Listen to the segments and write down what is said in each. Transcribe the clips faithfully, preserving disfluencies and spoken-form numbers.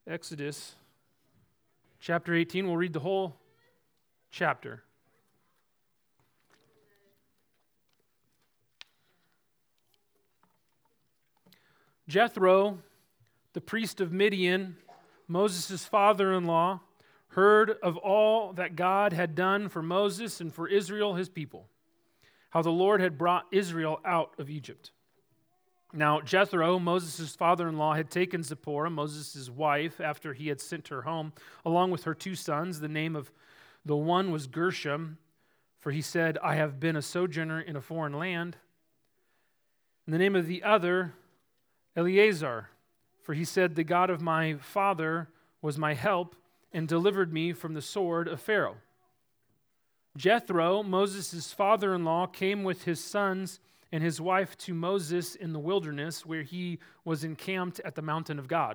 Exodus chapter eighteen. We'll read the whole chapter. Jethro, the priest of Midian, Moses' father-in-law, heard of all that God had done for Moses and for Israel, his people, how the Lord had brought Israel out of Egypt. Now Jethro, Moses' father-in-law, had taken Zipporah, Moses' wife, after he had sent her home, along with her two sons. The name of the one was Gershom, for he said, I have been a sojourner in a foreign land. And the name of the other, Eleazar, for he said, the God of my father was my help and delivered me from the sword of Pharaoh. Jethro, Moses' father-in-law, came with his sons and his wife to Moses in the wilderness, where he was encamped at the mountain of God.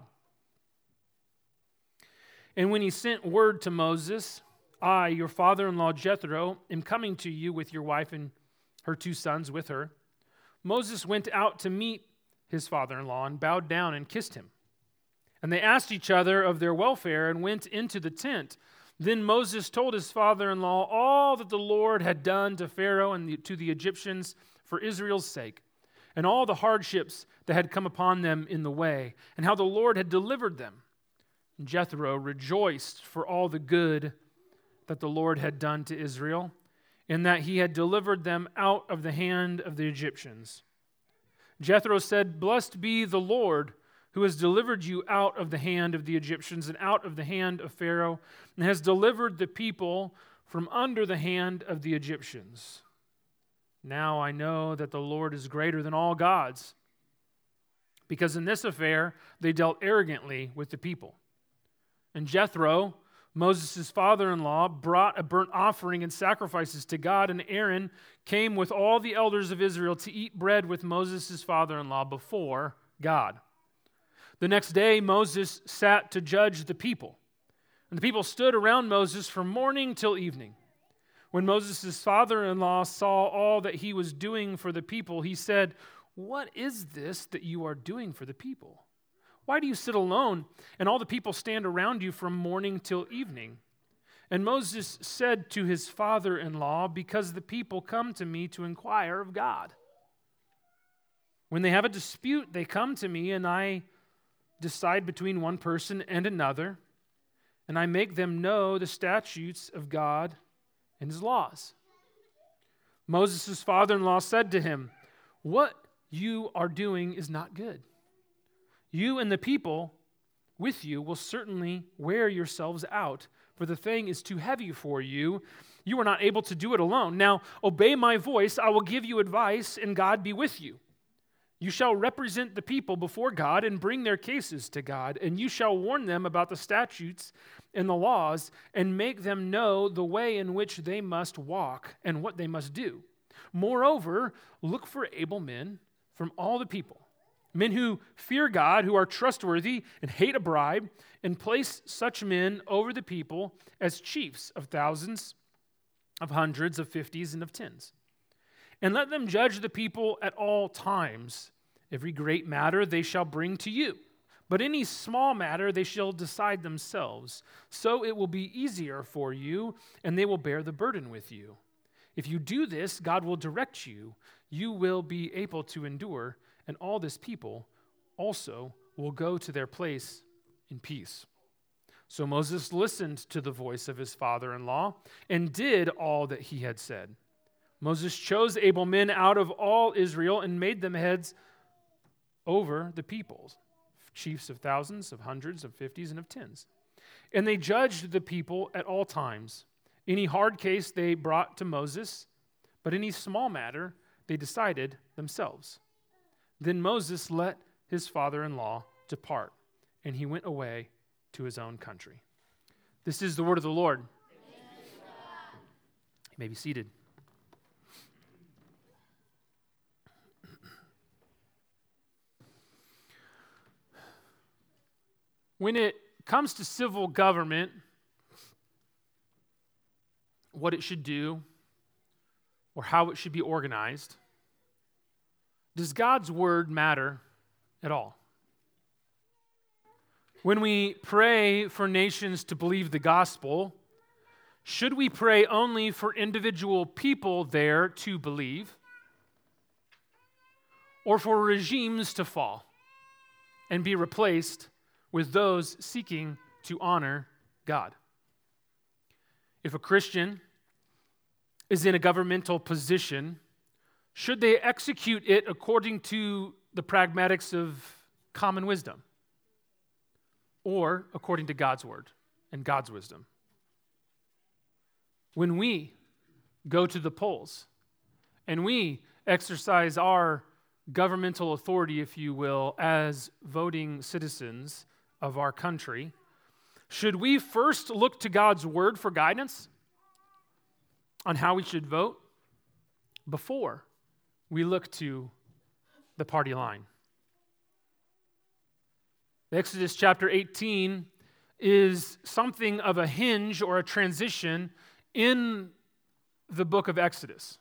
And when he sent word to Moses, I, your father-in-law Jethro, am coming to you with your wife and her two sons with her, Moses went out to meet his father-in-law and bowed down and kissed him. And they asked each other of their welfare and went into the tent. Then Moses told his father-in-law all that the Lord had done to Pharaoh and the, to the Egyptians for Israel's sake, and all the hardships that had come upon them in the way, and how the Lord had delivered them. And Jethro rejoiced for all the good that the Lord had done to Israel, in that he had delivered them out of the hand of the Egyptians. Jethro said, Blessed be the Lord, who has delivered you out of the hand of the Egyptians and out of the hand of Pharaoh, and has delivered the people from under the hand of the Egyptians. Now I know that the Lord is greater than all gods, because in this affair they dealt arrogantly with the people. And Jethro, Moses' father-in-law, brought a burnt offering and sacrifices to God, and Aaron came with all the elders of Israel to eat bread with Moses' father-in-law before God. The next day Moses sat to judge the people, and the people stood around Moses from morning till evening. When Moses' father-in-law saw all that he was doing for the people, he said, What is this that you are doing for the people? Why do you sit alone, and all the people stand around you from morning till evening? And Moses said to his father-in-law, Because the people come to me to inquire of God. When they have a dispute, they come to me, and I decide between one person and another, and I make them know the statutes of God and his laws. Moses' father-in-law said to him, What you are doing is not good. You and the people with you will certainly wear yourselves out, for the thing is too heavy for you. You are not able to do it alone. Now obey my voice, I will give you advice, and God be with you. You shall represent the people before God and bring their cases to God, and you shall warn them about the statutes and the laws and make them know the way in which they must walk and what they must do. Moreover, look for able men from all the people, men who fear God, who are trustworthy and hate a bribe, and place such men over the people as chiefs of thousands, of hundreds, of fifties, and of tens. And let them judge the people at all times. Every great matter they shall bring to you, but any small matter they shall decide themselves. So it will be easier for you, and they will bear the burden with you. If you do this, God will direct you. You will be able to endure, and all this people also will go to their place in peace. So Moses listened to the voice of his father-in-law and did all that he had said. Moses chose able men out of all Israel and made them heads over the peoples, chiefs of thousands, of hundreds, of fifties, and of tens. And they judged the people at all times. Any hard case they brought to Moses, but any small matter they decided themselves. Then Moses let his father-in-law depart, and he went away to his own country. This is the word of the Lord. You may be seated. When it comes to civil government, what it should do, or how it should be organized, does God's word matter at all? When we pray for nations to believe the gospel, should we pray only for individual people there to believe, or for regimes to fall and be replaced with those seeking to honor God? If a Christian is in a governmental position, should they execute it according to the pragmatics of common wisdom, or according to God's word and God's wisdom? When we go to the polls and we exercise our governmental authority, if you will, as voting citizens of our country, should we first look to God's word for guidance on how we should vote before we look to the party line? Exodus chapter eighteen is something of a hinge or a transition in the book of Exodus.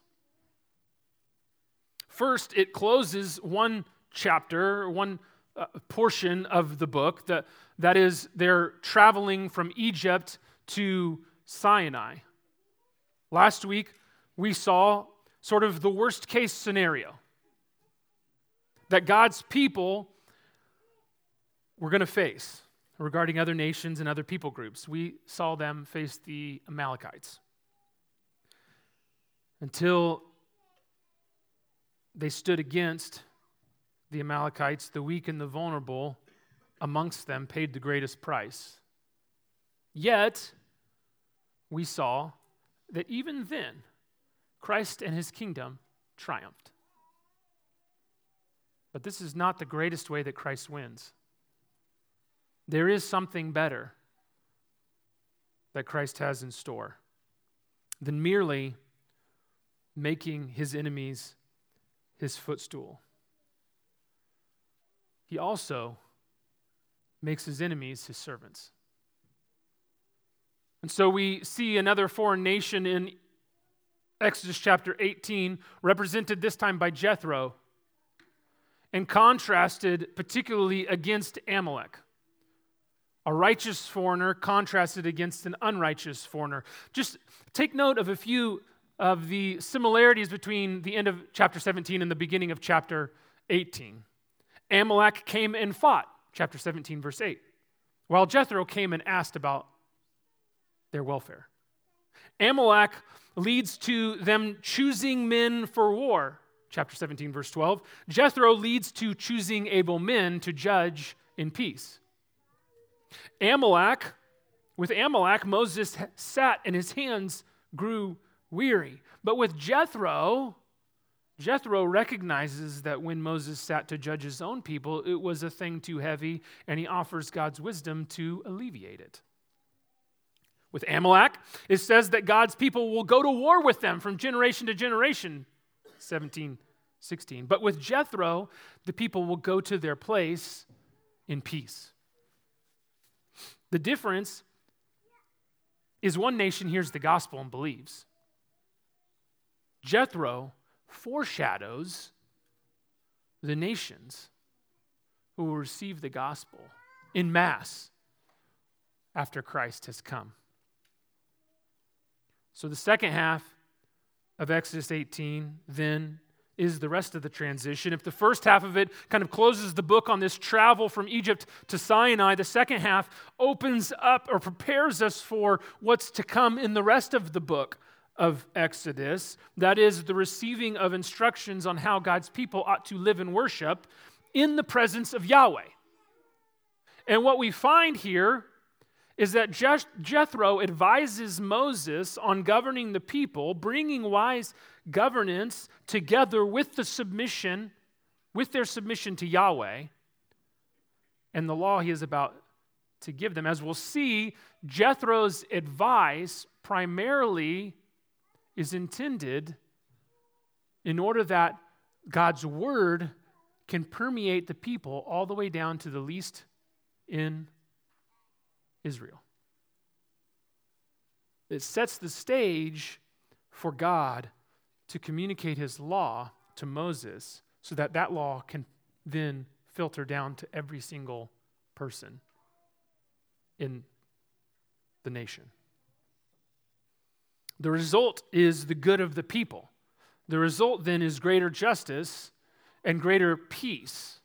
First, it closes one chapter, one uh, portion of the book, that, that is, they're traveling from Egypt to Sinai. Last week, we saw sort of the worst case scenario, that God's people were going to face regarding other nations and other people groups. We saw them face the Amalekites until they stood against the Amalekites. The weak and the vulnerable amongst them paid the greatest price. Yet, we saw that even then, Christ and his kingdom triumphed. But this is not the greatest way that Christ wins. There is something better that Christ has in store than merely making his enemies his footstool. He also makes his enemies his servants. And so we see another foreign nation in Exodus chapter eighteen, represented this time by Jethro, and contrasted particularly against Amalek. A righteous foreigner contrasted against an unrighteous foreigner. Just take note of a few of the similarities between the end of chapter seventeen and the beginning of chapter eighteen. Amalek came and fought, chapter seventeen, verse eight, while Jethro came and asked about their welfare. Amalek leads to them choosing men for war, chapter seventeen, verse twelve. Jethro leads to choosing able men to judge in peace. Amalek, with Amalek, Moses sat and his hands grew weary. But with Jethro, Jethro recognizes that when Moses sat to judge his own people, it was a thing too heavy, and he offers God's wisdom to alleviate it. With Amalek, it says that God's people will go to war with them from generation to generation, seventeen sixteen. But with Jethro, the people will go to their place in peace. The difference is one nation hears the gospel and believes. Jethro foreshadows the nations who will receive the gospel en masse after Christ has come. So the second half of Exodus eighteen then is the rest of the transition. If the first half of it kind of closes the book on this travel from Egypt to Sinai, the second half opens up or prepares us for what's to come in the rest of the book of Exodus. That is the receiving of instructions on how God's people ought to live and worship in the presence of Yahweh. And what we find here is that Jethro advises Moses on governing the people, bringing wise governance together with the submission, with their submission to Yahweh and the law he is about to give them. As we'll see, Jethro's advice primarily is intended in order that God's word can permeate the people all the way down to the least in Israel. It sets the stage for God to communicate his law to Moses so that that law can then filter down to every single person in the nation. The result is the good of the people. The result then is greater justice and greater peace.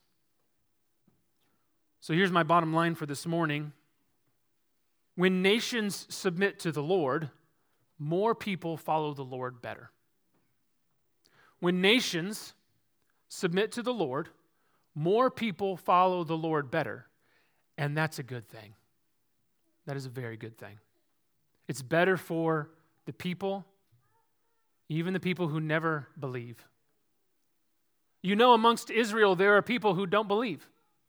So here's my bottom line for this morning. When nations submit to the Lord, more people follow the Lord better. When nations submit to the Lord, more people follow the Lord better. And that's a good thing. That is a very good thing. It's better for the people, even the people who never believe. You know, amongst Israel, there are people who don't believe,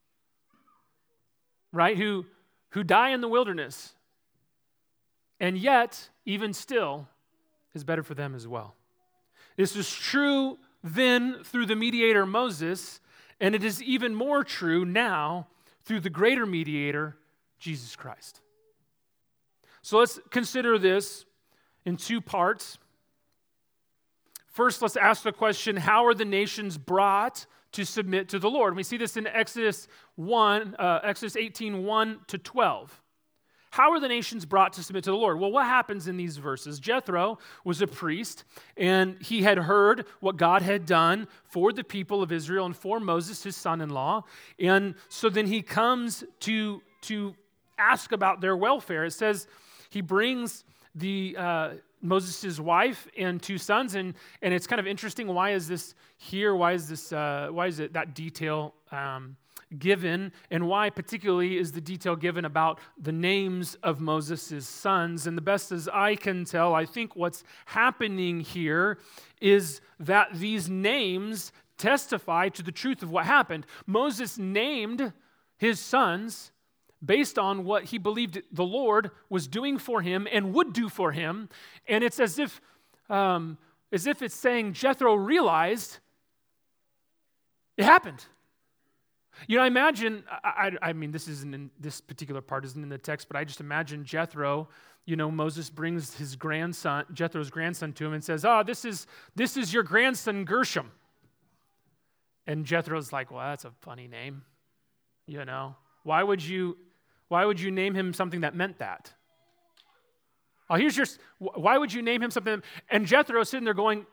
right? Who, who die in the wilderness. And yet, even still, is better for them as well. This is true then through the mediator Moses, and it is even more true now through the greater mediator, Jesus Christ. So let's consider this in two parts. First, let's ask the question, how are the nations brought to submit to the Lord? We see this in Exodus one, uh, Exodus eighteen, one to twelve. How are the nations brought to submit to the Lord? Well, what happens in these verses? Jethro was a priest, and he had heard what God had done for the people of Israel and for Moses, his son-in-law. And so then he comes to, to ask about their welfare. It says he brings the uh, Moses' wife and two sons, and, and it's kind of interesting. Why is this here? Why is this? Uh, why is it that detail um, given, and why particularly is the detail given about the names of Moses' sons? And the best as I can tell, I think what's happening here is that these names testify to the truth of what happened. Moses named his sons based on what he believed the Lord was doing for him and would do for him. And it's as if, um, as if it's saying Jethro realized it happened. You know, I imagine, I, I, I mean, this isn't in, this particular part isn't in the text, but I just imagine Jethro, you know, Moses brings his grandson, Jethro's grandson to him and says, oh, this is, this is your grandson Gershom. And Jethro's like, well, that's a funny name, you know. Why would you, why would you name him something that meant that? Oh, here's your, why would you name him something? And Jethro's sitting there going,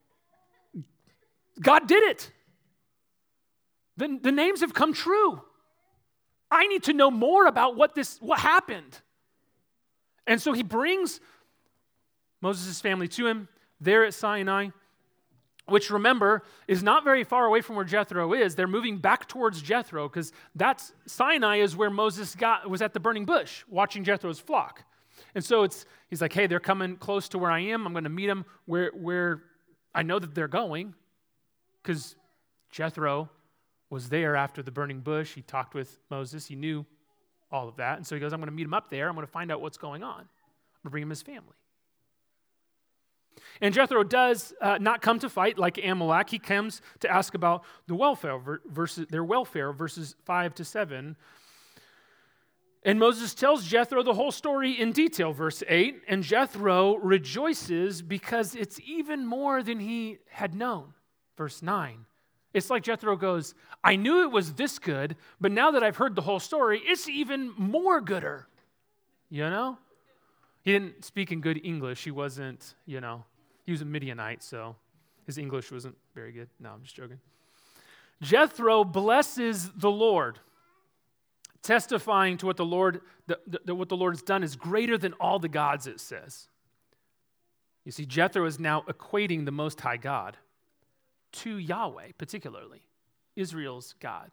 God did it. The, the names have come true. I need to know more about what this, what happened. And so he brings Moses' family to him there at Sinai, which, remember, is not very far away from where Jethro is. They're moving back towards Jethro because that's Sinai is where Moses got was at the burning bush watching Jethro's flock. And so it's he's like, hey, they're coming close to where I am. I'm going to meet them where where I know that they're going, because Jethro was there after the burning bush. He talked with Moses. He knew all of that. And so he goes, I'm going to meet him up there. I'm going to find out what's going on. I'm going to bring him his family. And Jethro does uh, not come to fight like Amalek. He comes to ask about the welfare versus their welfare, verses five to seven. And Moses tells Jethro the whole story in detail, verse eight. And Jethro rejoices because it's even more than he had known, verse nine. It's like Jethro goes, I knew it was this good, but now that I've heard the whole story, it's even more gooder. You know? He didn't speak in good English. He wasn't, you know, he was a Midianite, so his English wasn't very good. No, I'm just joking. Jethro blesses the Lord, testifying to what the Lord, that what the Lord has done is greater than all the gods, it says. You see, Jethro is now equating the Most High God to Yahweh, particularly Israel's God.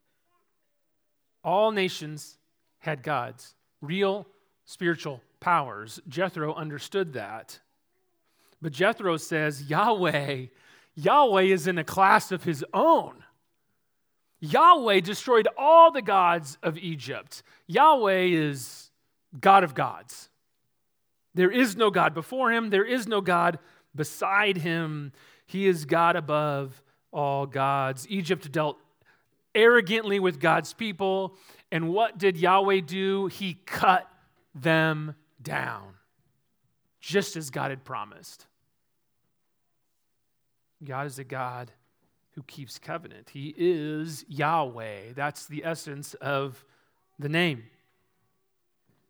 All nations had gods, real spiritual powers. Jethro understood that. But Jethro says Yahweh, Yahweh is in a class of his own. Yahweh destroyed all the gods of Egypt. Yahweh is God of gods. There is no God before him. There is no God beside him. He is God above all gods. Egypt dealt arrogantly with God's people. And what did Yahweh do? He cut them down, just as God had promised. God is a God who keeps covenant. He is Yahweh. That's the essence of the name.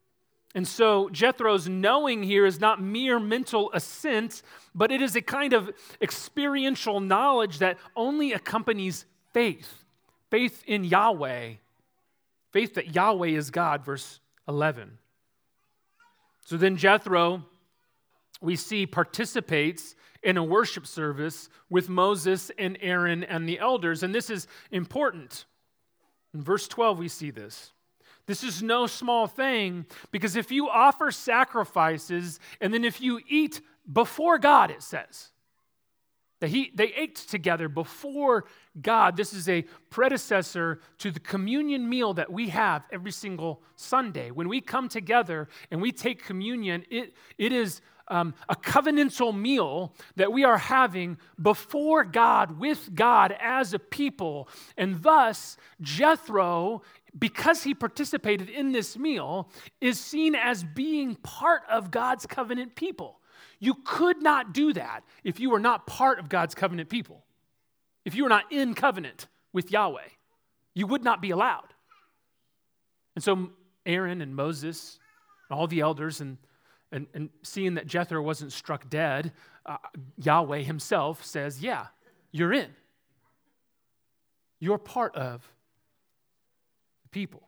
And so Jethro's knowing here is not mere mental assent, but it is a kind of experiential knowledge that only accompanies faith. Faith in Yahweh. Faith that Yahweh is God, verse eleven. So then Jethro, we see, participates in a worship service with Moses and Aaron and the elders. And this is important. In verse twelve, we see this. This is no small thing, because if you offer sacrifices and then if you eat before God, it says, that he, they ate together before God. This is a predecessor to the communion meal that we have every single Sunday. When we come together and we take communion, it, it is um, a covenantal meal that we are having before God, with God as a people. And thus, Jethro, because he participated in this meal, is seen as being part of God's covenant people. You could not do that if you were not part of God's covenant people. If you were not in covenant with Yahweh, you would not be allowed. And so Aaron and Moses, and all the elders, and, and, and seeing that Jethro wasn't struck dead, uh, Yahweh himself says, yeah, you're in. You're part of the people.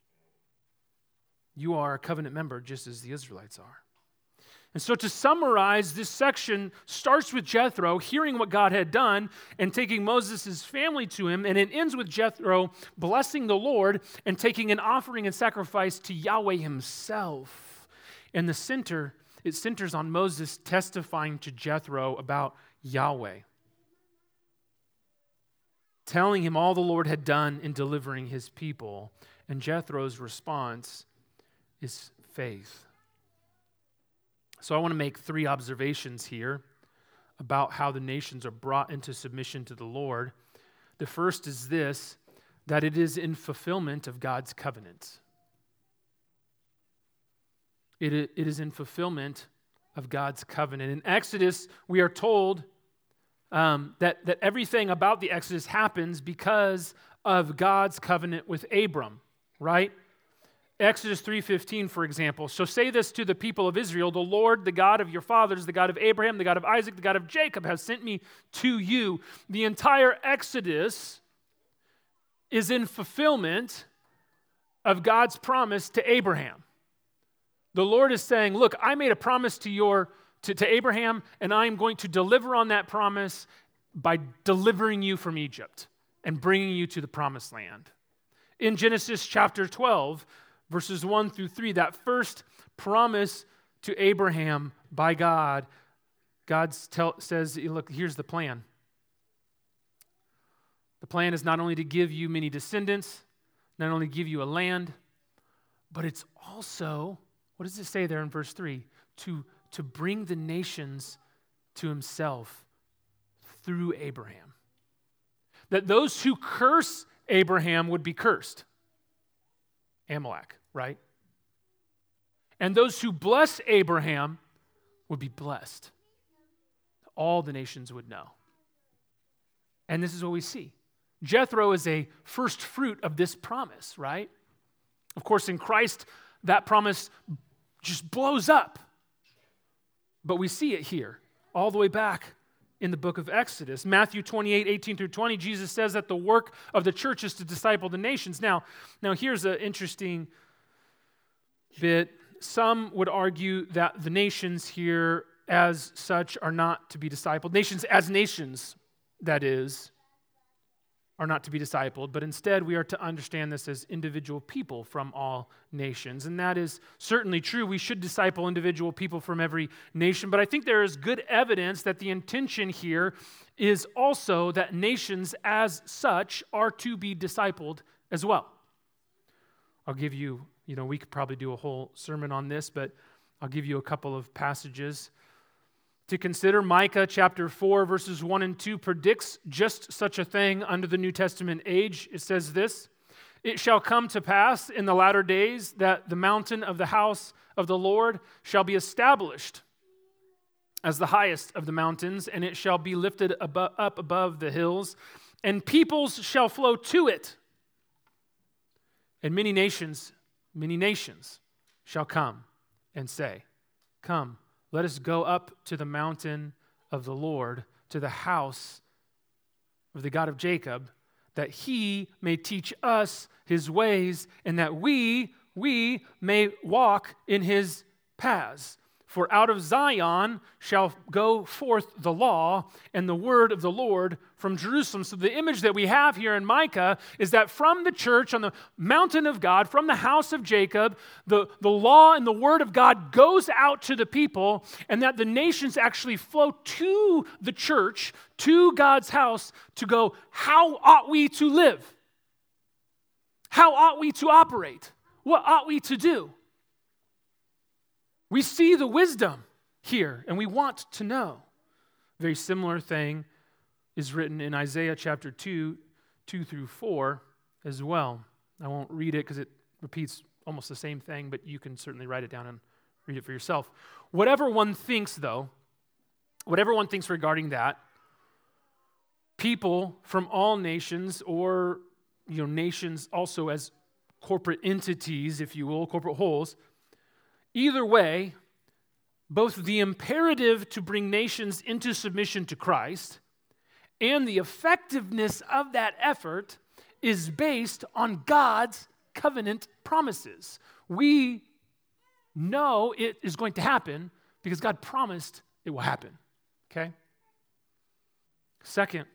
You are a covenant member just as the Israelites are. And so to summarize, this section starts with Jethro hearing what God had done and taking Moses' family to him, and it ends with Jethro blessing the Lord and taking an offering and sacrifice to Yahweh himself. And the center, it centers on Moses testifying to Jethro about Yahweh, telling him all the Lord had done in delivering his people. And Jethro's response is faith. So I want to make three observations here about how the nations are brought into submission to the Lord. The first is this, that it is in fulfillment of God's covenant. It, it is in fulfillment of God's covenant. In Exodus, we are told um, that, that everything about the Exodus happens because of God's covenant with Abram, right? Exodus three fifteen, for example. So say this to the people of Israel, the Lord, the God of your fathers, the God of Abraham, the God of Isaac, the God of Jacob, has sent me to you. The entire Exodus is in fulfillment of God's promise to Abraham. The Lord is saying, look, I made a promise to your to, to Abraham, and I am going to deliver on that promise by delivering you from Egypt and bringing you to the promised land. In Genesis chapter twelve, verses one through three, that first promise to Abraham by God, God tell, says, look, here's the plan. The plan is not only to give you many descendants, not only give you a land, but it's also, what does it say there in verse three? To, to bring the nations to himself through Abraham. That those who curse Abraham would be cursed. Amalek, right? And those who bless Abraham would be blessed. All the nations would know. And this is what we see. Jethro is a first fruit of this promise, right? Of course, in Christ, that promise just blows up. But we see it here, all the way back in the book of Exodus. Matthew twenty-eight, eighteen through twenty, Jesus says that the work of the church is to disciple the nations. Now, now here's an interesting bit. Some would argue that the nations here as such are not to be discipled. Nations as nations, that is, are not to be discipled, but instead we are to understand this as individual people from all nations. And that is certainly true. We should disciple individual people from every nation, but I think there is good evidence that the intention here is also that nations as such are to be discipled as well. I'll give you, you know, we could probably do a whole sermon on this, but I'll give you a couple of passages to consider. Micah chapter four, verses one and two predicts just such a thing under the New Testament age. It says this, "It shall come to pass in the latter days that the mountain of the house of the Lord shall be established as the highest of the mountains, and it shall be lifted abo- up above the hills, and peoples shall flow to it. And many nations, many nations shall come and say, "Come, let us go up to the mountain of the Lord, to the house of the God of Jacob, that he may teach us his ways, and that we, we may walk in his paths. For out of Zion shall go forth the law and the word of the Lord from Jerusalem." So the image that we have here in Micah is that from the church on the mountain of God, from the house of Jacob, the, the law and the word of God goes out to the people, and that the nations actually flow to the church, to God's house, to go, how ought we to live? How ought we to operate? What ought we to do? We see the wisdom here, and we want to know. A very similar thing is written in Isaiah chapter two, two through four as well. I won't read it because it repeats almost the same thing, but you can certainly write it down and read it for yourself. Whatever one thinks, though, whatever one thinks regarding that, people from all nations, or you know, nations also as corporate entities, if you will, corporate wholes, either way, both the imperative to bring nations into submission to Christ and the effectiveness of that effort is based on God's covenant promises. We know it is going to happen because God promised it will happen, okay? Second,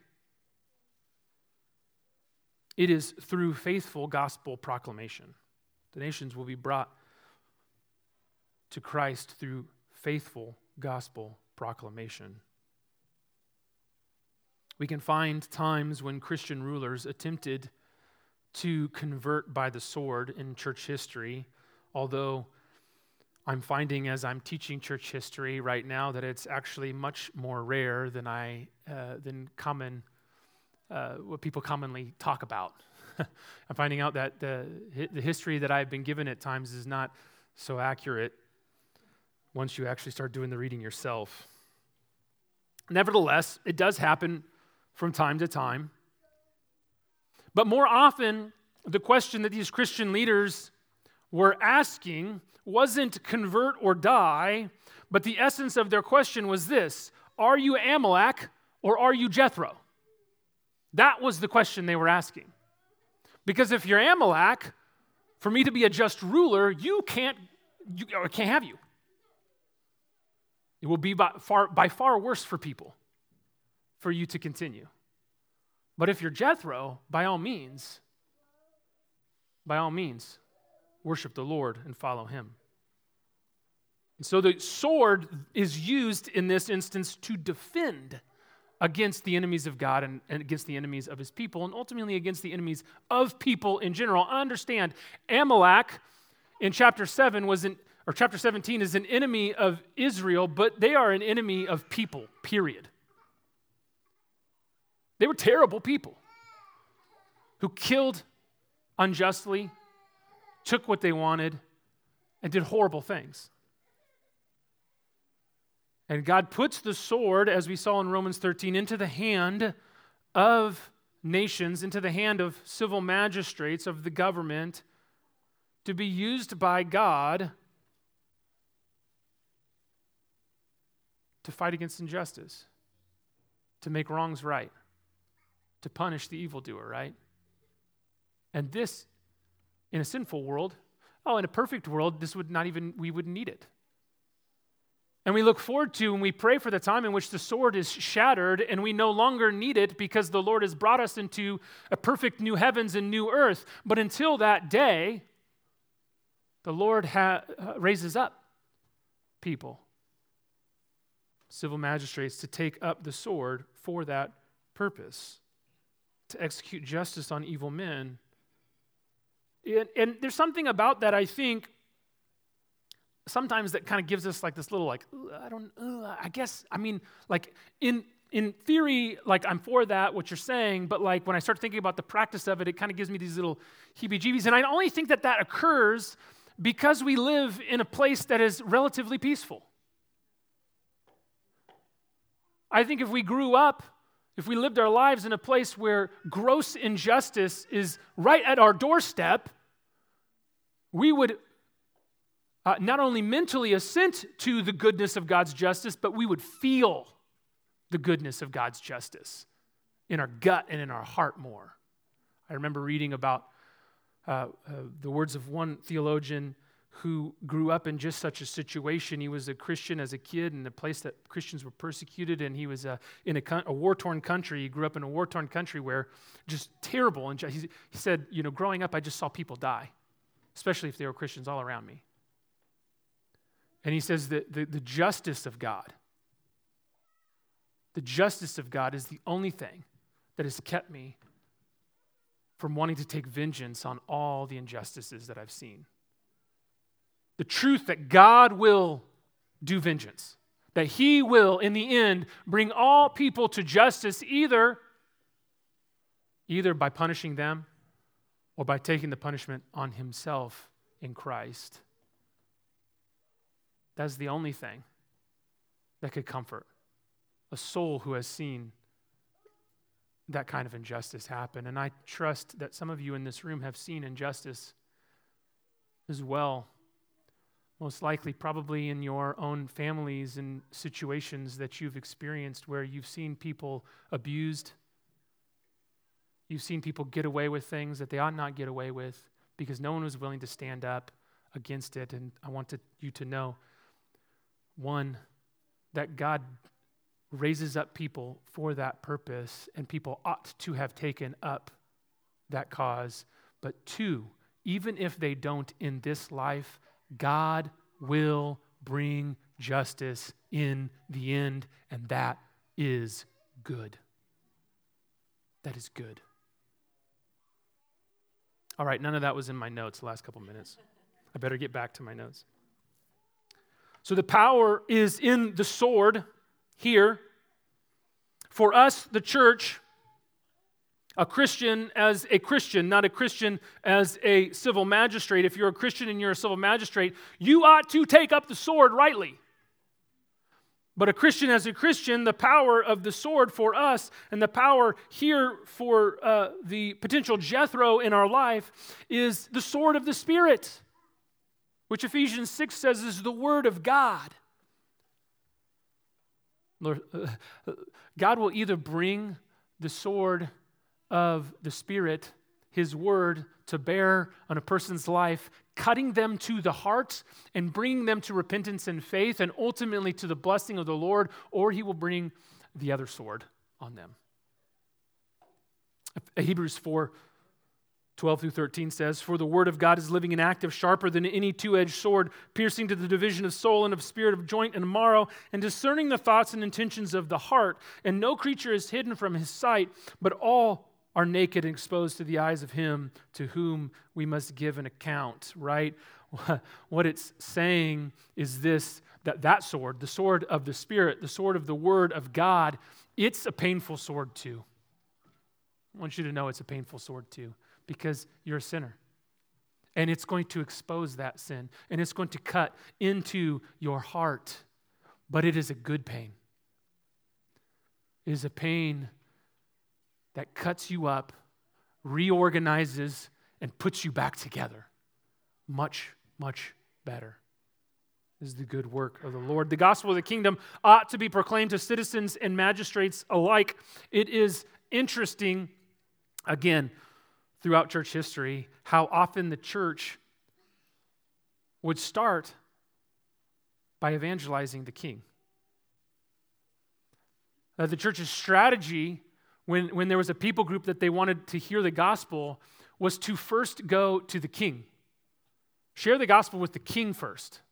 it is through faithful gospel proclamation. The nations will be brought to Christ through faithful gospel proclamation. We can find times when Christian rulers attempted to convert by the sword in church history, although I'm finding as I'm teaching church history right now that it's actually much more rare than I uh, than common uh, what people commonly talk about. I'm finding out that the the history that I've been given at times is not so accurate once you actually start doing the reading yourself. Nevertheless, it does happen from time to time. But more often, the question that these Christian leaders were asking wasn't convert or die, but the essence of their question was this: are you Amalek or are you Jethro? That was the question they were asking. Because if you're Amalek, for me to be a just ruler, you can't, you, I can't have you. It will be by far, by far worse for people for you to continue. But if you're Jethro, by all means, by all means, worship the Lord and follow him. And so the sword is used in this instance to defend against the enemies of God and, and against the enemies of his people, and ultimately against the enemies of people in general. Understand, Amalek in chapter seven was an or chapter seventeen is an enemy of Israel, but they are an enemy of people, period. They were terrible people who killed unjustly, took what they wanted, and did horrible things. And God puts the sword, as we saw in Romans thirteen, into the hand of nations, into the hand of civil magistrates, of the government, to be used by God to fight against injustice, to make wrongs right, to punish the evildoer, right? And this, in a sinful world, oh, in a perfect world, this would not even, we wouldn't need it. And we look forward to and we pray for the time in which the sword is shattered and we no longer need it because the Lord has brought us into a perfect new heavens and new earth. But until that day, the Lord ha- uh, raises up people, civil magistrates, to take up the sword for that purpose, to execute justice on evil men. And, and there's something about that, I think, sometimes that kind of gives us like this little like, I don't, uh, I guess, I mean, like in in theory, like I'm for that, what you're saying, but like when I start thinking about the practice of it, it kind of gives me these little heebie-jeebies. And I only think that that occurs because we live in a place that is relatively peaceful. I think if we grew up, if we lived our lives in a place where gross injustice is right at our doorstep, we would uh, not only mentally assent to the goodness of God's justice, but we would feel the goodness of God's justice in our gut and in our heart more. I remember reading about uh, uh, the words of one theologian who grew up in just such a situation. He was a Christian as a kid in a place that Christians were persecuted, and he was uh, in a, a war-torn country. He grew up in a war-torn country where just terrible. And he, he said, you know, growing up, I just saw people die, especially if they were Christians all around me. And he says that the, the justice of God, the justice of God is the only thing that has kept me from wanting to take vengeance on all the injustices that I've seen. The truth that God will do vengeance, that He will, in the end, bring all people to justice, either, either by punishing them or by taking the punishment on Himself in Christ. That's the only thing that could comfort a soul who has seen that kind of injustice happen. And I trust that some of you in this room have seen injustice as well. Most likely, probably in your own families and situations that you've experienced where you've seen people abused. You've seen people get away with things that they ought not get away with because no one was willing to stand up against it. And I want to, you to know, one, that God raises up people for that purpose, and people ought to have taken up that cause. But two, even if they don't in this life, God will bring justice in the end, and that is good. That is good. All right, none of that was in my notes the last couple minutes. I better get back to my notes. So the power is in the sword here. For us, the church, a Christian as a Christian, not a Christian as a civil magistrate. If you're a Christian and you're a civil magistrate, you ought to take up the sword rightly. But a Christian as a Christian, the power of the sword for us and the power here for uh, the potential Jethro in our life is the sword of the Spirit, which Ephesians six says is the Word of God. Lord, uh, God will either bring the sword of the Spirit, His Word, to bear on a person's life, cutting them to the heart and bringing them to repentance and faith and ultimately to the blessing of the Lord, or He will bring the other sword on them. Hebrews four, twelve through thirteen says, "For the word of God is living and active, sharper than any two-edged sword, piercing to the division of soul and of spirit, of joint and marrow, and discerning the thoughts and intentions of the heart. And no creature is hidden from His sight, but all are naked and exposed to the eyes of Him to whom we must give an account," right? What it's saying is this, that that sword, the sword of the Spirit, the sword of the Word of God, it's a painful sword too. I want you to know it's a painful sword too, because you're a sinner. And it's going to expose that sin, and it's going to cut into your heart. But it is a good pain. It is a pain that cuts you up, reorganizes, and puts you back together. Much, much better is the good work of the Lord. The gospel of the kingdom ought to be proclaimed to citizens and magistrates alike. It is interesting, again, throughout church history, how often the church would start by evangelizing the king. Uh, the church's strategy when, when there was a people group that they wanted to hear the gospel was to first go to the king. Share the gospel with the king first,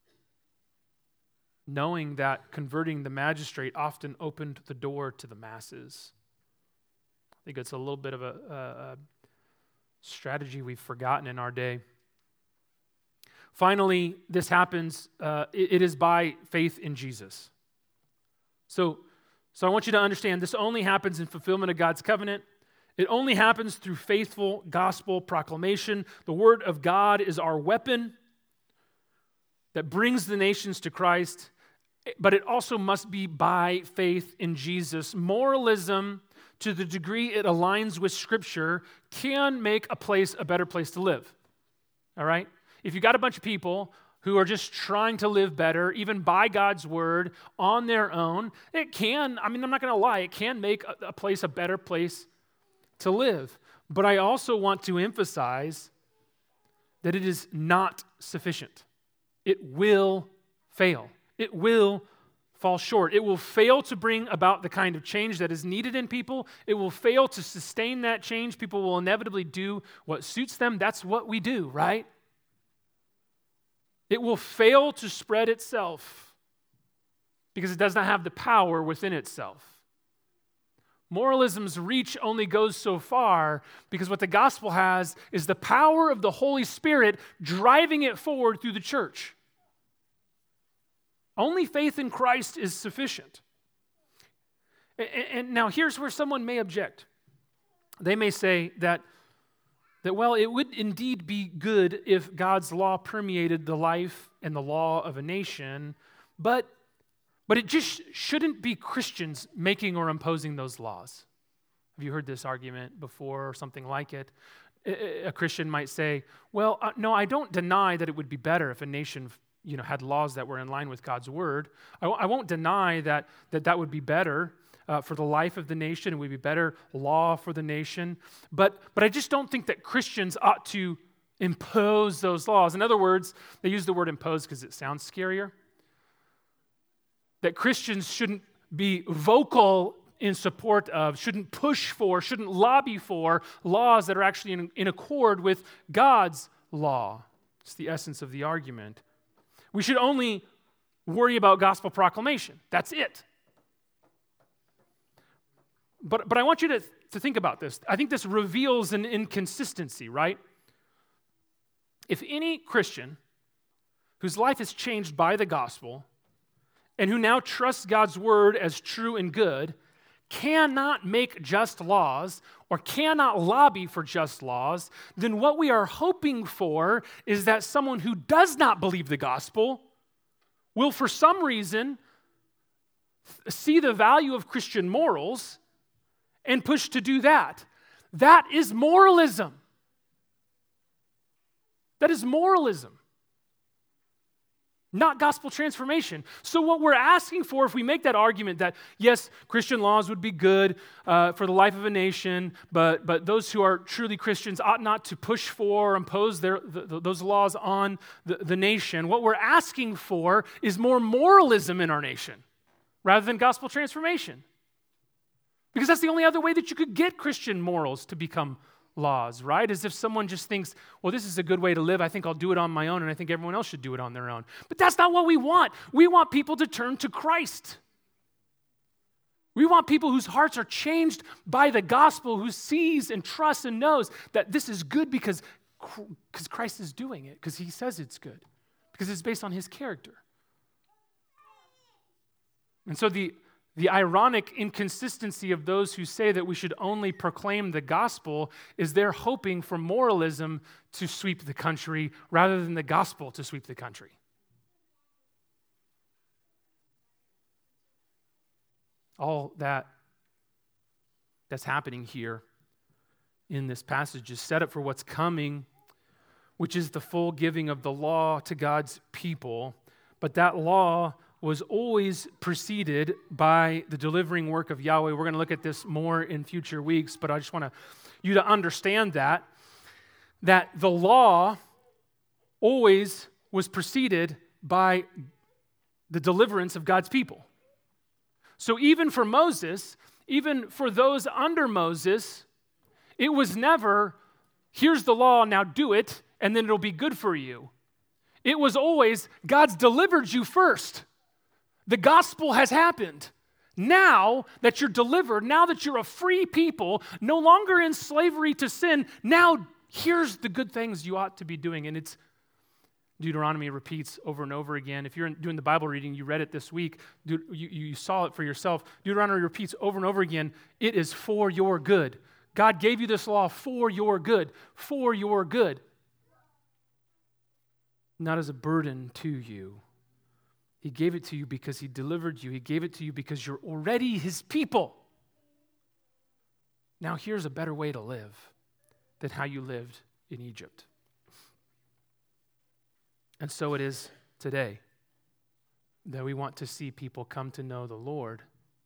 knowing that converting the magistrate often opened the door to the masses. I think it's a little bit of a, a, a strategy we've forgotten in our day. Finally, this happens, uh, it, it is by faith in Jesus. So, so I want you to understand this only happens in fulfillment of God's covenant. It only happens through faithful gospel proclamation. The word of God is our weapon that brings the nations to Christ, but it also must be by faith in Jesus. Moralism, to the degree it aligns with Scripture, can make a place a better place to live. All right? If you got a bunch of people who are just trying to live better, even by God's word, on their own, it can, I mean, I'm not going to lie, it can make a, a place a better place to live. But I also want to emphasize that it is not sufficient. It will fail. It will fall short. It will fail to bring about the kind of change that is needed in people. It will fail to sustain that change. People will inevitably do what suits them. That's what we do, right? It will fail to spread itself because it does not have the power within itself. Moralism's reach only goes so far because what the gospel has is the power of the Holy Spirit driving it forward through the church. Only faith in Christ is sufficient. And now here's where someone may object. They may say that, that, well, it would indeed be good if God's law permeated the life and the law of a nation, but, but it just shouldn't be Christians making or imposing those laws. Have you heard this argument before or something like it? A Christian might say, well, uh, no, I don't deny that it would be better if a nation you know, had laws that were in line with God's word. I, I won't deny that, that that would be better uh, for the life of the nation. It would be better law for the nation. But, but I just don't think that Christians ought to impose those laws. In other words, they use the word impose because it sounds scarier. That Christians shouldn't be vocal in support of, shouldn't push for, shouldn't lobby for laws that are actually in, in accord with God's law. It's the essence of the argument. We should only worry about gospel proclamation. That's it. But, but I want you to, to think about this. I think this reveals an inconsistency, right? If any Christian whose life is changed by the gospel and who now trusts God's word as true and good cannot make just laws or cannot lobby for just laws, then what we are hoping for is that someone who does not believe the gospel will, for some reason, see the value of Christian morals and push to do that. That is moralism. That is moralism. Not gospel transformation. So what we're asking for, if we make that argument that, yes, Christian laws would be good uh, for the life of a nation, but, but those who are truly Christians ought not to push for or impose their, the, those laws on the, the nation, what we're asking for is more moralism in our nation rather than gospel transformation. Because that's the only other way that you could get Christian morals to become laws, right? As if someone just thinks, well, this is a good way to live. I think I'll do it on my own, and I think everyone else should do it on their own. But that's not what we want. We want people to turn to Christ. We want people whose hearts are changed by the gospel, who sees and trusts and knows that this is good because, because Christ is doing it, because he says it's good, because it's based on his character. And so the The ironic inconsistency of those who say that we should only proclaim the gospel is they're hoping for moralism to sweep the country rather than the gospel to sweep the country. All that that's happening here in this passage is set up for what's coming, which is the full giving of the law to God's people. But that law was always preceded by the delivering work of Yahweh. We're going to look at this more in future weeks, but I just want to, you to understand that, that the law always was preceded by the deliverance of God's people. So even for Moses, even for those under Moses, it was never, here's the law, now do it, and then it'll be good for you. It was always, God's delivered you first. The gospel has happened. Now that you're delivered, now that you're a free people, no longer in slavery to sin, now here's the good things you ought to be doing. And it's, Deuteronomy repeats over and over again. If you're doing the Bible reading, you read it this week, you, you saw it for yourself. Deuteronomy repeats over and over again, it is for your good. God gave you this law for your good, for your good. Not as a burden to you. He gave it to you because he delivered you. He gave it to you because you're already his people. Now here's a better way to live than how you lived in Egypt. And so it is today, that we want to see people come to know the Lord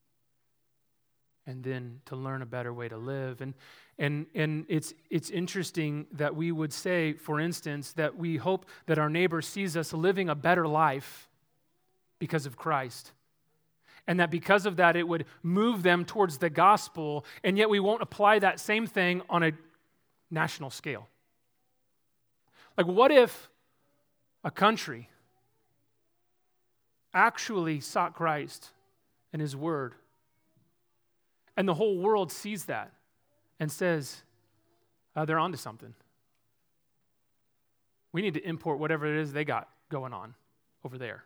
and then to learn a better way to live. And and and it's it's interesting that we would say, for instance, that we hope that our neighbor sees us living a better life because of Christ. And that because of that, it would move them towards the gospel, and yet we won't apply that same thing on a national scale. Like, what if a country actually sought Christ and His Word, and the whole world sees that and says, uh, they're onto something. We need to import whatever it is they got going on over there.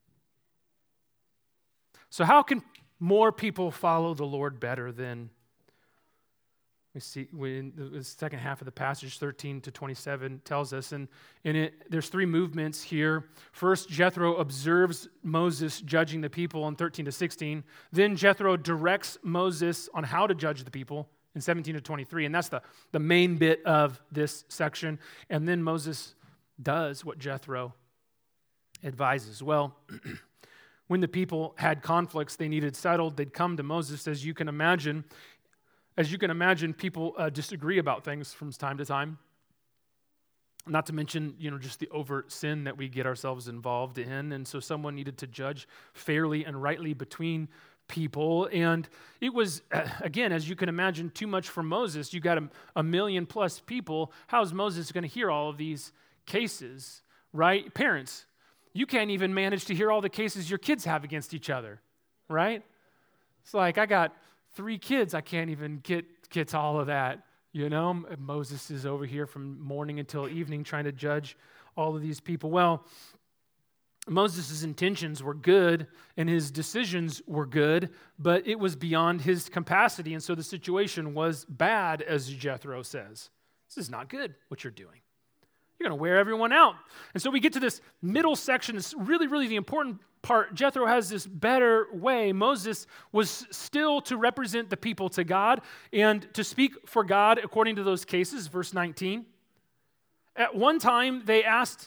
So how can more people follow the Lord better than, we see, we, in the second half of the passage, thirteen to twenty-seven, tells us, and in it, there's three movements here. First, Jethro observes Moses judging the people in thirteen to sixteen. Then Jethro directs Moses on how to judge the people in seventeen to twenty-three, and that's the, the main bit of this section. And then Moses does what Jethro advises. Well, when the people had conflicts they needed settled, they'd come to Moses. As you can imagine, as you can imagine, people uh, disagree about things from time to time. Not to mention, you know, just the overt sin that we get ourselves involved in. And so someone needed to judge fairly and rightly between people. And it was, again, as you can imagine, too much for Moses. You got a, a million plus people. How's Moses going to hear all of these cases, right? Parents, you can't even manage to hear all the cases your kids have against each other, right? It's like, I got three kids, I can't even get, get to all of that, you know? Moses is over here from morning until evening trying to judge all of these people. Well, Moses' intentions were good and his decisions were good, but it was beyond his capacity, and so the situation was bad, as Jethro says. This is not good, what you're doing. You're going to wear everyone out. And so we get to this middle section. It's really, really the important part. Jethro has this better way. Moses was still to represent the people to God and to speak for God according to those cases, verse nineteen. At one time, they asked,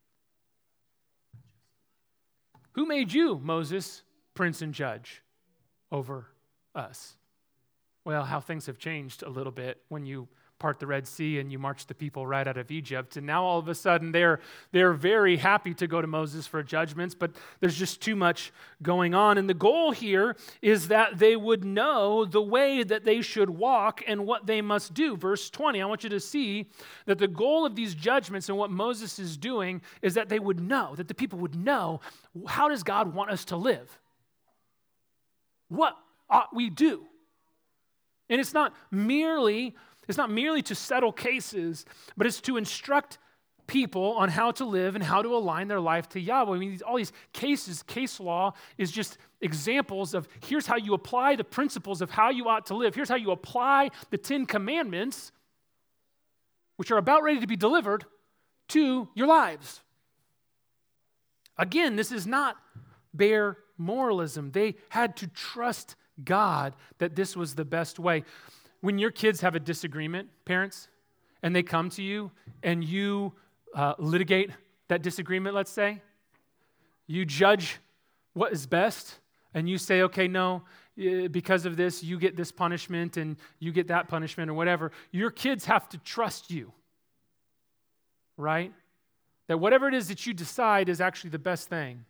"Who made you, Moses, prince and judge over us?" Well, how things have changed a little bit when you part the Red Sea and you march the people right out of Egypt. And now all of a sudden they're they're very happy to go to Moses for judgments, but there's just too much going on. And the goal here is that they would know the way that they should walk and what they must do. Verse twenty, I want you to see that the goal of these judgments and what Moses is doing is that they would know, that the people would know, how does God want us to live? What ought we do? And it's not merely It's not merely to settle cases, but it's to instruct people on how to live and how to align their life to Yahweh. I mean, all these cases, case law is just examples of here's how you apply the principles of how you ought to live. Here's how you apply the Ten Commandments, which are about ready to be delivered, to your lives. Again, this is not bare moralism. They had to trust God that this was the best way. When your kids have a disagreement, parents, and they come to you and you uh, litigate that disagreement, let's say, you judge what is best, and you say, okay, no, because of this, you get this punishment and you get that punishment or whatever. Your kids have to trust you, right? That whatever it is that you decide is actually the best thing.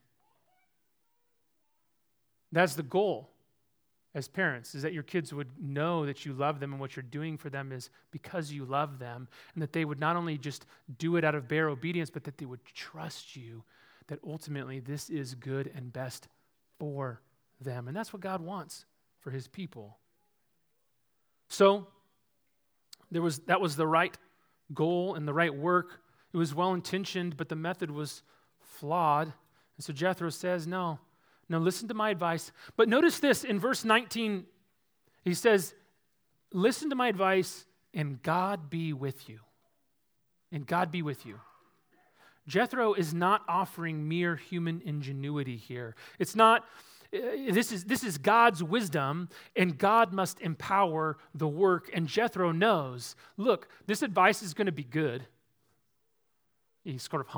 That's the goal. As parents, is that your kids would know that you love them and what you're doing for them is because you love them, and that they would not only just do it out of bare obedience, but that they would trust you, that ultimately this is good and best for them. And that's what God wants for his people. So there was that was the right goal and the right work. It was well-intentioned, but the method was flawed. And so Jethro says, no, Now listen to my advice. But notice this in verse nineteen, he says, listen to my advice and God be with you. And God be with you. Jethro is not offering mere human ingenuity here. It's not, this is, this is God's wisdom, and God must empower the work. And Jethro knows, look, this advice is going to be good. He's sort of humble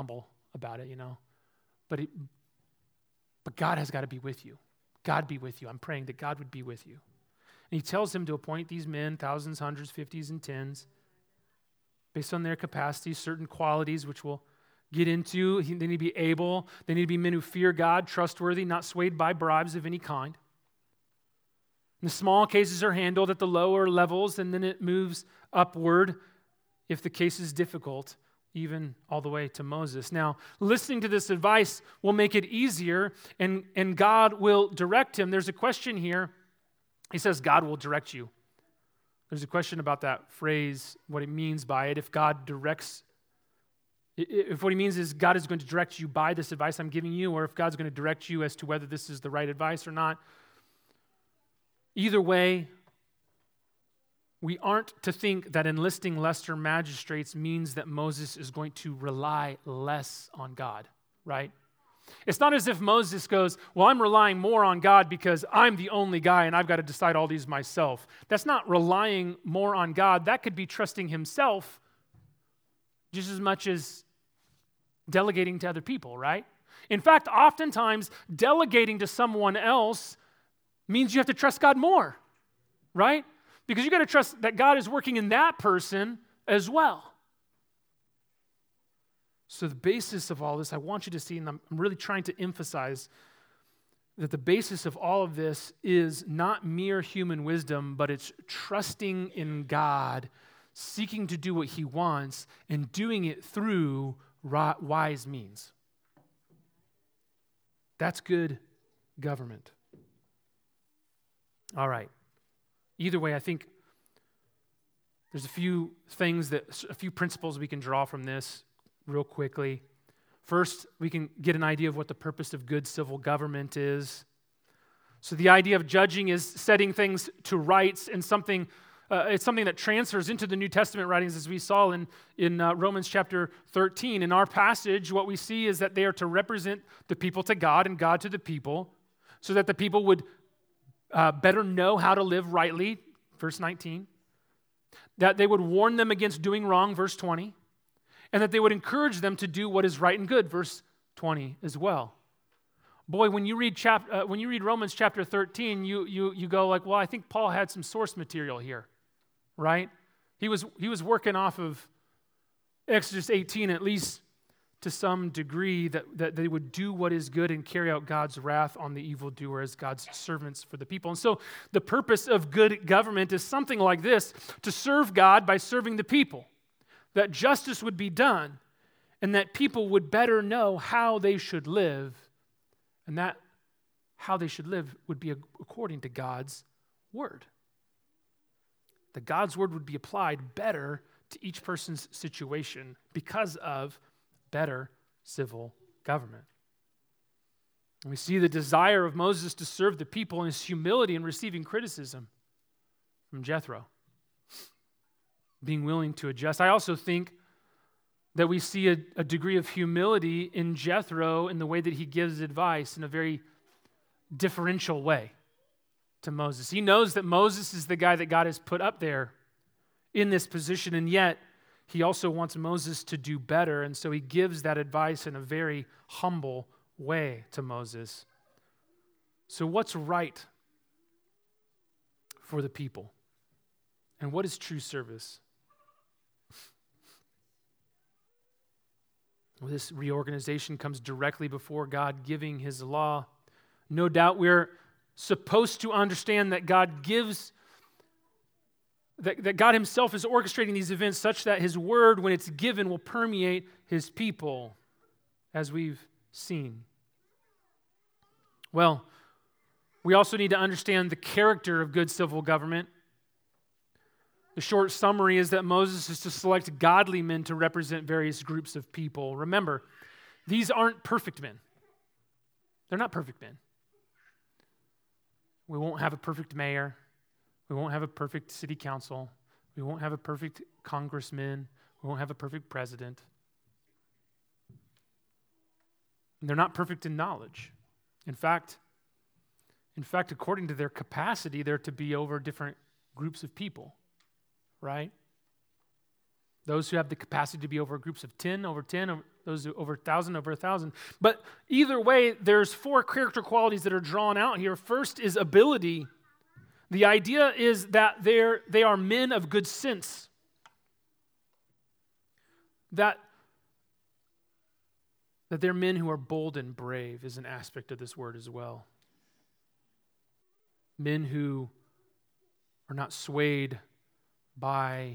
about it, you know. But it, but God has got to be with you. God be with you. I'm praying that God would be with you. And he tells him to appoint these men, thousands, hundreds, fifties, and tens, based on their capacities, certain qualities, which we'll get into. They need to be able. They need to be men who fear God, trustworthy, not swayed by bribes of any kind. And the small cases are handled at the lower levels, and then it moves upward if the case is difficult, even all the way to Moses. Now, listening to this advice will make it easier, and, and God will direct him. There's a question here. He says God will direct you. There's a question about that phrase, what it means by it. If God directs, if what he means is God is going to direct you by this advice I'm giving you, or if God's going to direct you as to whether this is the right advice or not. Either way, we aren't to think that enlisting lesser magistrates means that Moses is going to rely less on God, right? It's not as if Moses goes, well, I'm relying more on God because I'm the only guy and I've got to decide all these myself. That's not relying more on God. That could be trusting himself just as much as delegating to other people, right? In fact, oftentimes, delegating to someone else means you have to trust God more, right? Because you got to trust that God is working in that person as well. So the basis of all this, I want you to see, and I'm really trying to emphasize that the basis of all of this is not mere human wisdom, but it's trusting in God, seeking to do what he wants, and doing it through wise means. That's good government. All right. Either way, I think there's a few things that, a few principles we can draw from this real quickly. First, we can get an idea of what the purpose of good civil government is. So the idea of judging is setting things to rights, and something uh, it's something that transfers into the New Testament writings, as we saw in, in uh, Romans chapter thirteen. In our passage, what we see is that they are to represent the people to God and God to the people, so that the people would uh, better know how to live rightly, verse nineteen, that they would warn them against doing wrong, verse twenty, and that they would encourage them to do what is right and good, verse twenty as well. Boy, when you read chap- uh, when you read Romans chapter thirteen, you you you go like, well, I think Paul had some source material here, right? He was he was working off of Exodus eighteen, at least to some degree, that, that they would do what is good and carry out God's wrath on the evildoer as God's servants for the people. And so the purpose of good government is something like this: to serve God by serving the people, that justice would be done, and that people would better know how they should live, and that how they should live would be according to God's word. That God's word would be applied better to each person's situation because of better civil government. And we see the desire of Moses to serve the people and his humility in receiving criticism from Jethro, being willing to adjust. I also think that we see a, a degree of humility in Jethro in the way that he gives advice in a very differential way to Moses. He knows that Moses is the guy that God has put up there in this position, and yet he also wants Moses to do better, and so he gives that advice in a very humble way to Moses. So what's right for the people? And what is true service? Well, this reorganization comes directly before God giving his law. No doubt we're supposed to understand that God gives, that, that God himself is orchestrating these events such that his word, when it's given, will permeate his people, as we've seen. Well, we also need to understand the character of good civil government. The short summary is that Moses is to select godly men to represent various groups of people. Remember, these aren't perfect men. They're not perfect men. We won't have a perfect mayor. We won't have a perfect city council. We won't have a perfect congressman. We won't have a perfect president. And they're not perfect in knowledge. In fact, in fact, according to their capacity, they're to be over different groups of people. Right? Those who have the capacity to be over groups of ten, over ten, those over a thousand, over a thousand. But either way, there's four character qualities that are drawn out here. First is ability. The idea is that they're, they are men of good sense. That, that they're men who are bold and brave is an aspect of this word as well. Men who are not swayed by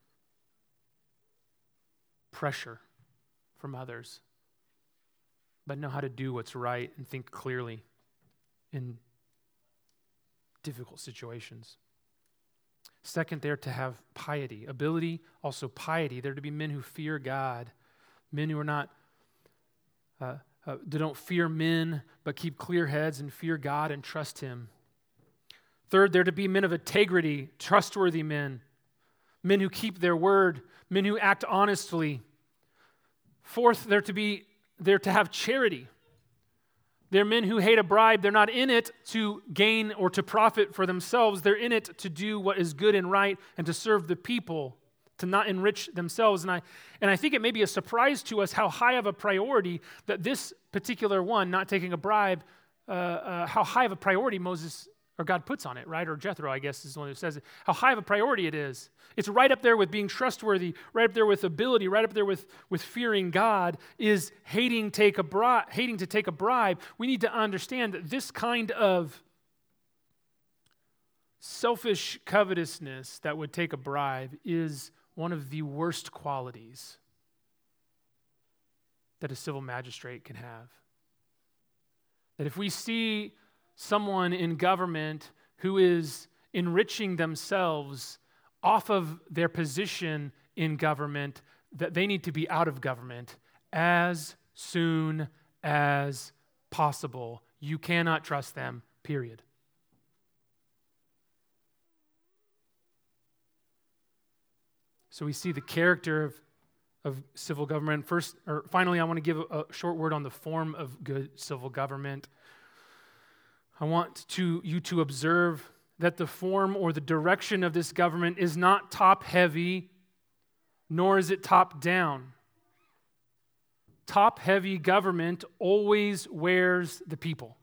pressure from others, but know how to do what's right and think clearly in difficult situations. Second, they're to have piety. Ability, also piety. They're to be men who fear God, men who are not, uh, uh, they don't fear men, but keep clear heads and fear God and trust Him. Third, they're to be men of integrity, trustworthy men, men who keep their word, men who act honestly. Fourth, they're to be, they're to have charity. They're men who hate a bribe. They're not in it to gain or to profit for themselves. They're in it to do what is good and right and to serve the people, to not enrich themselves. And I, and I think it may be a surprise to us how high of a priority that this particular one, not taking a bribe, uh, uh, how high of a priority Moses or God puts on it, right? Or Jethro, I guess, is the one who says it. How high of a priority it is. It's right up there with being trustworthy, right up there with ability, right up there with, with fearing God, is hating take a bri- hating to take a bribe. We need to understand that this kind of selfish covetousness that would take a bribe is one of the worst qualities that a civil magistrate can have. That if we see someone in government who is enriching themselves off of their position in government, that they need to be out of government as soon as possible. You cannot trust them, period. So we see the character of, of civil government. First, or finally, I want to give a, a short word on the form of good civil government. I want to, you to observe that the form or the direction of this government is not top-heavy, nor is it top-down. Top-heavy government always wears the people.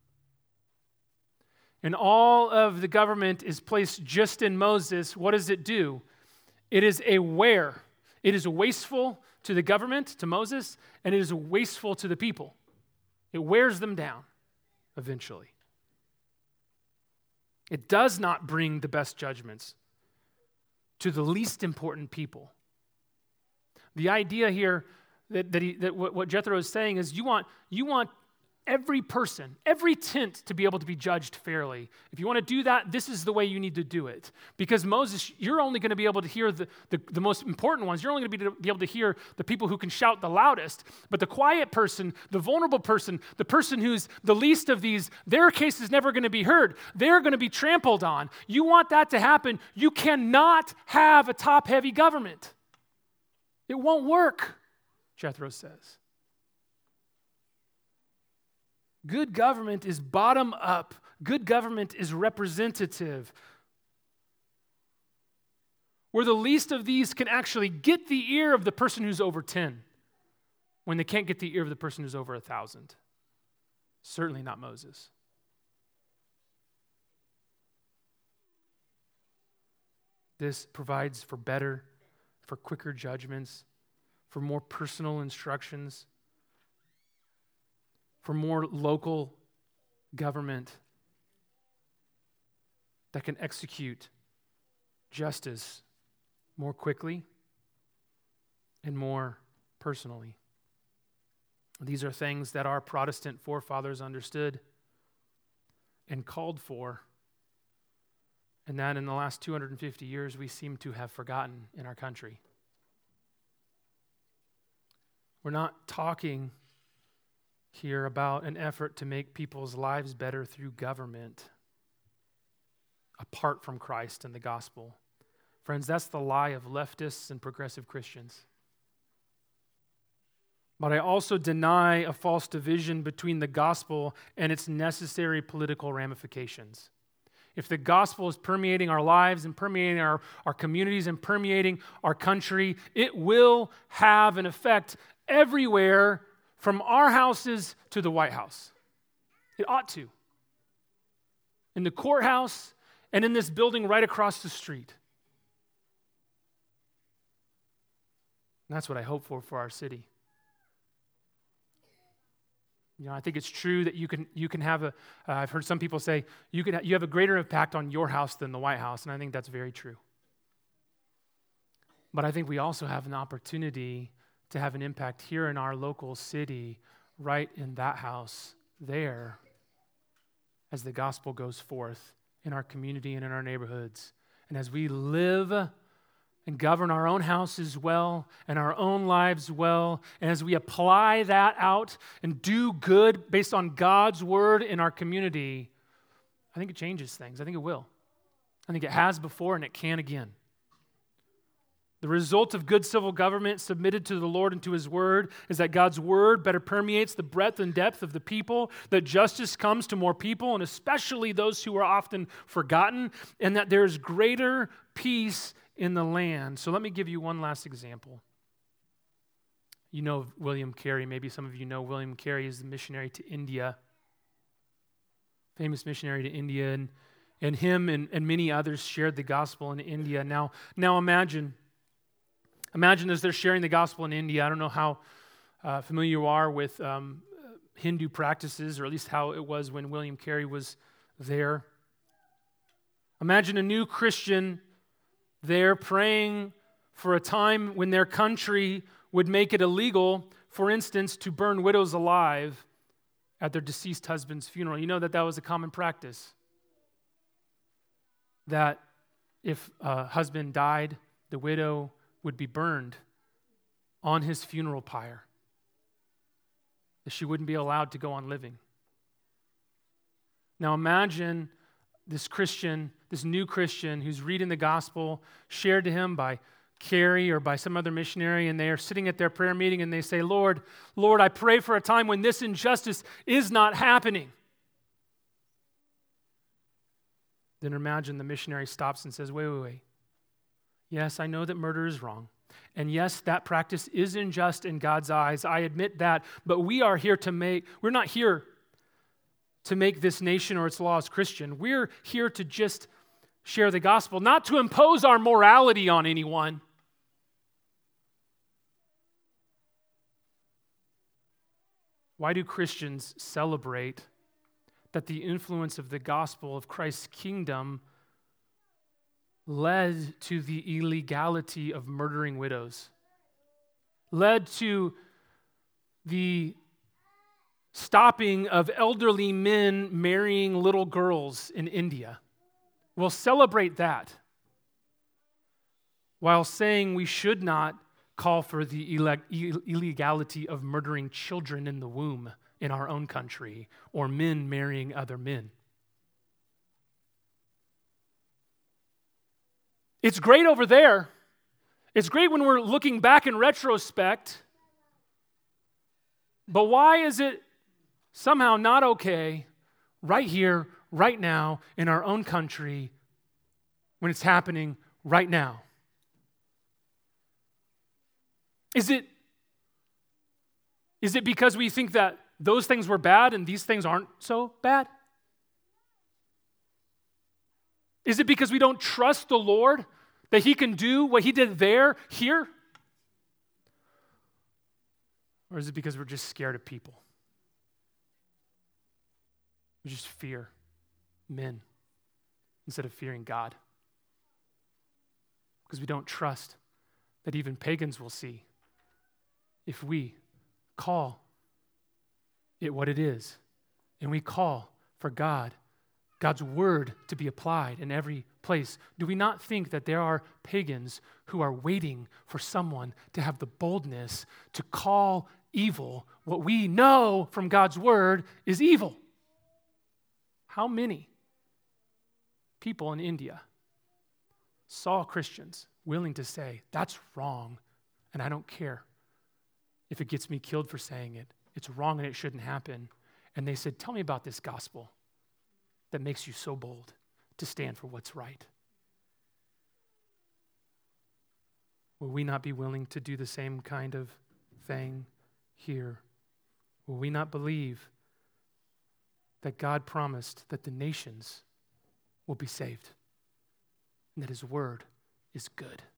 And all of the government is placed just in Moses. What does it do? It is a wear. It is wasteful to the government, to Moses, and it is wasteful to the people. It wears them down eventually. It does not bring the best judgments to the least important people. The idea here that, that, he, that what, what Jethro is saying is you want, you want every person, every tent to be able to be judged fairly. If you want to do that, this is the way you need to do it. Because Moses, you're only going to be able to hear the, the, the most important ones. You're only going to be, be able to hear the people who can shout the loudest. But the quiet person, the vulnerable person, the person who's the least of these, their case is never going to be heard. They're going to be trampled on. You want that to happen, you cannot have a top-heavy government. It won't work, Jethro says. Good government is bottom up. Good government is representative. Where the least of these can actually get the ear of the person who's over ten, when they can't get the ear of the person who's over a thousand. Certainly not Moses. This provides for better, for quicker judgments, for more personal instructions, for more local government that can execute justice more quickly and more personally. These are things that our Protestant forefathers understood and called for, and that in the last two hundred fifty years we seem to have forgotten in our country. We're not talking here about an effort to make people's lives better through government apart from Christ and the gospel. Friends, that's the lie of leftists and progressive Christians. But I also deny a false division between the gospel and its necessary political ramifications. If the gospel is permeating our lives and permeating our, our communities and permeating our country, it will have an effect everywhere from our houses to the White House. It ought to. In the courthouse and in this building right across the street. And that's what I hope for for our city. You know, I think it's true that you can you can have a. Uh, I've heard some people say you can ha- you have a greater impact on your house than the White House, and I think that's very true. But I think we also have an opportunity to have an impact here in our local city, right in that house there, as the gospel goes forth in our community and in our neighborhoods, and as we live and govern our own houses well and our own lives well. And as we apply that out and do good based on God's word in our community, I think it changes things. I think it will. I think it has before and it can again. The result of good civil government submitted to the Lord and to his word is that God's word better permeates the breadth and depth of the people, that justice comes to more people, and especially those who are often forgotten, and that there is greater peace in the land. So let me give you one last example. You know William Carey. Maybe some of you know William Carey is the missionary to India. Famous missionary to India. And, and him and, and many others shared the gospel in India. Now, now imagine, imagine as they're sharing the gospel in India, I don't know how uh, familiar you are with um, Hindu practices, or at least how it was when William Carey was there. Imagine a new Christian there praying for a time when their country would make it illegal, for instance, to burn widows alive at their deceased husband's funeral. You know that that was a common practice. That if a husband died, the widow would be burned on his funeral pyre. That she wouldn't be allowed to go on living. Now imagine this Christian, this new Christian who's reading the gospel shared to him by Carey or by some other missionary, and they are sitting at their prayer meeting and they say, Lord, Lord, I pray for a time when this injustice is not happening. Then imagine the missionary stops and says, wait, wait, wait. Yes, I know that murder is wrong. And yes, that practice is unjust in God's eyes. I admit that. But we are here to make, we're not here to make this nation or its laws Christian. We're here to just share the gospel, not to impose our morality on anyone. Why do Christians celebrate that the influence of the gospel of Christ's kingdom led to the illegality of murdering widows, led to the stopping of elderly men marrying little girls in India? We'll celebrate that while saying we should not call for the illegality of murdering children in the womb in our own country or men marrying other men. It's great over there. It's great when we're looking back in retrospect. But why is it somehow not okay right here, right now, in our own country when it's happening right now? Is it, is it because we think that those things were bad and these things aren't so bad? Is it because we don't trust the Lord that he can do what he did there, here? Or is it because we're just scared of people? We just fear men instead of fearing God. Because we don't trust that even pagans will see if we call it what it is, and we call for God, God's word to be applied in every place. Do we not think that there are pagans who are waiting for someone to have the boldness to call evil what we know from God's word is evil? How many people in India saw Christians willing to say, that's wrong, and I don't care if it gets me killed for saying it. It's wrong and it shouldn't happen. And they said, tell me about this gospel that makes you so bold to stand for what's right. Will we not be willing to do the same kind of thing here? Will we not believe that God promised that the nations will be saved and that his word is good?